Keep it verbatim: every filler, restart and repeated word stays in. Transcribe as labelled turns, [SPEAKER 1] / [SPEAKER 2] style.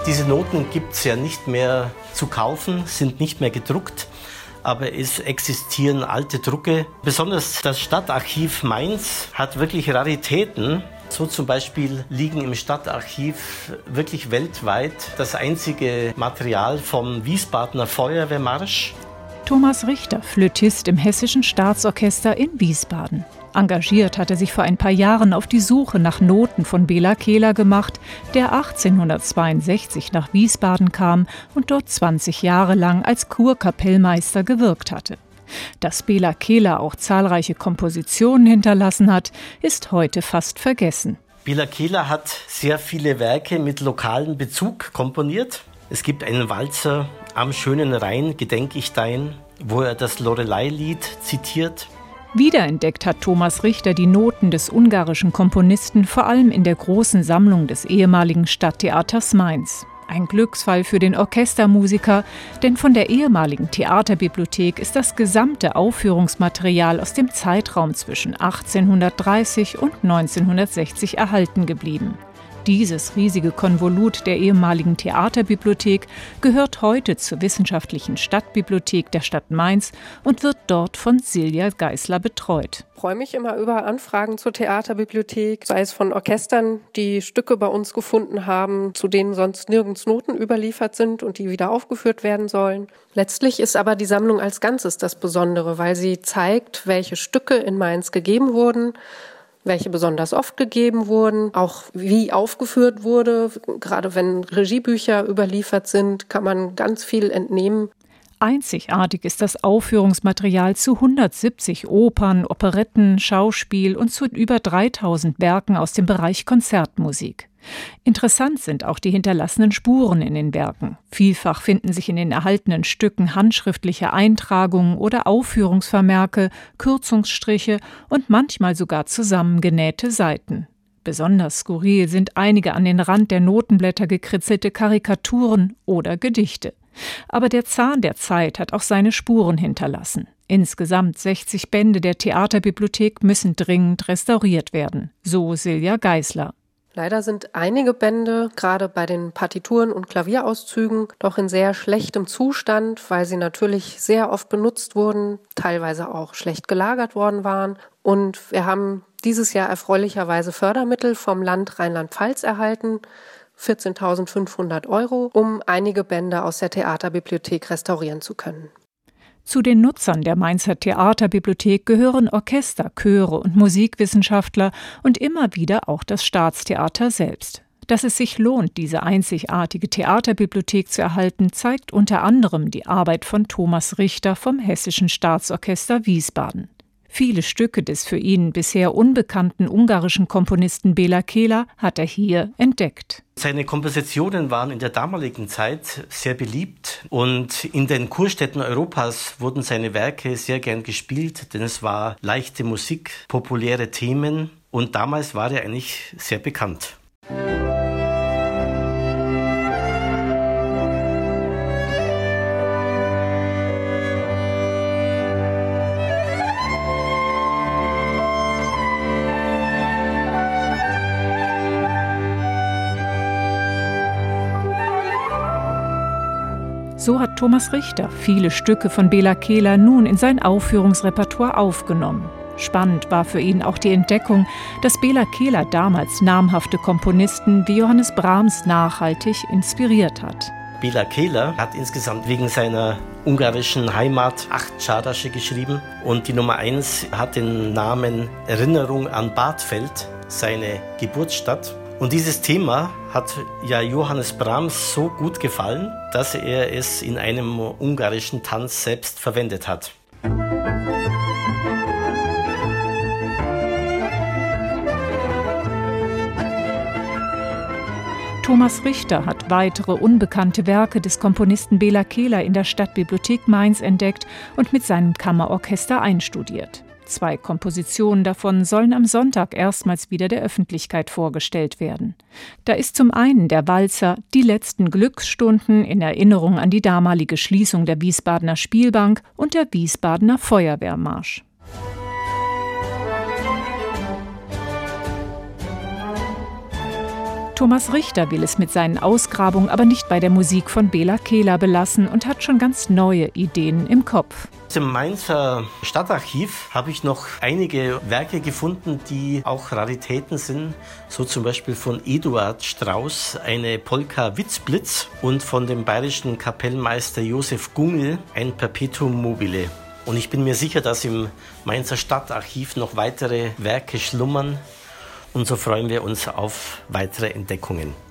[SPEAKER 1] Diese Noten gibt es ja nicht mehr zu kaufen, sind nicht mehr gedruckt. Aber es existieren alte Drucke. Besonders das Stadtarchiv Mainz hat wirklich Raritäten. So zum Beispiel liegen im Stadtarchiv wirklich weltweit das einzige Material vom Wiesbadener Feuerwehrmarsch.
[SPEAKER 2] Thomas Richter, Flötist im Hessischen Staatsorchester in Wiesbaden. Engagiert hat er sich vor ein paar Jahren auf die Suche nach Noten von Bela Kehler gemacht, der achtzehnhundertzweiundsechzig nach Wiesbaden kam und dort zwanzig Jahre lang als Kurkapellmeister gewirkt hatte. Dass Bela Kehler auch zahlreiche Kompositionen hinterlassen hat, ist heute fast vergessen.
[SPEAKER 1] Bela Kehler hat sehr viele Werke mit lokalem Bezug komponiert. Es gibt einen Walzer, Am schönen Rhein gedenk ich dein, wo er das Lorelei-Lied zitiert.
[SPEAKER 2] Wiederentdeckt hat Thomas Richter die Noten des ungarischen Komponisten vor allem in der großen Sammlung des ehemaligen Stadttheaters Mainz. Ein Glücksfall für den Orchestermusiker, denn von der ehemaligen Theaterbibliothek ist das gesamte Aufführungsmaterial aus dem Zeitraum zwischen achtzehnhundertdreißig und neunzehnhundertsechzig erhalten geblieben. Dieses riesige Konvolut der ehemaligen Theaterbibliothek gehört heute zur Wissenschaftlichen Stadtbibliothek der Stadt Mainz und wird dort von Silja Geisler betreut.
[SPEAKER 3] Ich freue mich immer über Anfragen zur Theaterbibliothek, sei es von Orchestern, die Stücke bei uns gefunden haben, zu denen sonst nirgends Noten überliefert sind und die wieder aufgeführt werden sollen. Letztlich ist aber die Sammlung als Ganzes das Besondere, weil sie zeigt, welche Stücke in Mainz gegeben wurden, welche besonders oft gegeben wurden, auch wie aufgeführt wurde. Gerade wenn Regiebücher überliefert sind, kann man ganz viel entnehmen.
[SPEAKER 2] Einzigartig ist das Aufführungsmaterial zu hundertsiebzig Opern, Operetten, Schauspiel und zu über dreitausend Werken aus dem Bereich Konzertmusik. Interessant sind auch die hinterlassenen Spuren in den Werken. Vielfach finden sich in den erhaltenen Stücken handschriftliche Eintragungen oder Aufführungsvermerke, Kürzungsstriche und manchmal sogar zusammengenähte Seiten. Besonders skurril sind einige an den Rand der Notenblätter gekritzelte Karikaturen oder Gedichte. Aber der Zahn der Zeit hat auch seine Spuren hinterlassen. Insgesamt sechzig Bände der Theaterbibliothek müssen dringend restauriert werden, so Silja Geisler.
[SPEAKER 3] Leider sind einige Bände, gerade bei den Partituren und Klavierauszügen, doch in sehr schlechtem Zustand, weil sie natürlich sehr oft benutzt wurden, teilweise auch schlecht gelagert worden waren. Und wir haben dieses Jahr erfreulicherweise Fördermittel vom Land Rheinland-Pfalz erhalten, vierzehntausendfünfhundert Euro, um einige Bände aus der Theaterbibliothek restaurieren zu können.
[SPEAKER 2] Zu den Nutzern der Mainzer Theaterbibliothek gehören Orchester, Chöre und Musikwissenschaftler und immer wieder auch das Staatstheater selbst. Dass es sich lohnt, diese einzigartige Theaterbibliothek zu erhalten, zeigt unter anderem die Arbeit von Thomas Richter vom Hessischen Staatsorchester Wiesbaden. Viele Stücke des für ihn bisher unbekannten ungarischen Komponisten Bela Kehler hat er hier entdeckt.
[SPEAKER 1] Seine Kompositionen waren in der damaligen Zeit sehr beliebt und in den Kurstädten Europas wurden seine Werke sehr gern gespielt, denn es war leichte Musik, populäre Themen und damals war er eigentlich sehr bekannt.
[SPEAKER 2] So hat Thomas Richter viele Stücke von Bela Kehler nun in sein Aufführungsrepertoire aufgenommen. Spannend war für ihn auch die Entdeckung, dass Bela Kehler damals namhafte Komponisten wie Johannes Brahms nachhaltig inspiriert hat.
[SPEAKER 1] Bela Kehler hat insgesamt wegen seiner ungarischen Heimat acht Czardasze geschrieben und die Nummer eins hat den Namen Erinnerung an Badfeld, seine Geburtsstadt. Und dieses Thema hat ja Johannes Brahms so gut gefallen, dass er es in einem ungarischen Tanz selbst verwendet hat.
[SPEAKER 2] Thomas Richter hat weitere unbekannte Werke des Komponisten Bela Kehler in der Stadtbibliothek Mainz entdeckt und mit seinem Kammerorchester einstudiert. Zwei Kompositionen davon sollen am Sonntag erstmals wieder der Öffentlichkeit vorgestellt werden. Da ist zum einen der Walzer Die letzten Glücksstunden in Erinnerung an die damalige Schließung der Wiesbadener Spielbank und der Wiesbadener Feuerwehrmarsch. Thomas Richter will es mit seinen Ausgrabungen aber nicht bei der Musik von Bela Kehler belassen und hat schon ganz neue Ideen im Kopf.
[SPEAKER 1] Im Mainzer Stadtarchiv habe ich noch einige Werke gefunden, die auch Raritäten sind. So zum Beispiel von Eduard Strauss eine Polka Witzblitz und von dem bayerischen Kapellmeister Josef Gungel ein Perpetuum mobile. Und ich bin mir sicher, dass im Mainzer Stadtarchiv noch weitere Werke schlummern. Und so freuen wir uns auf weitere Entdeckungen.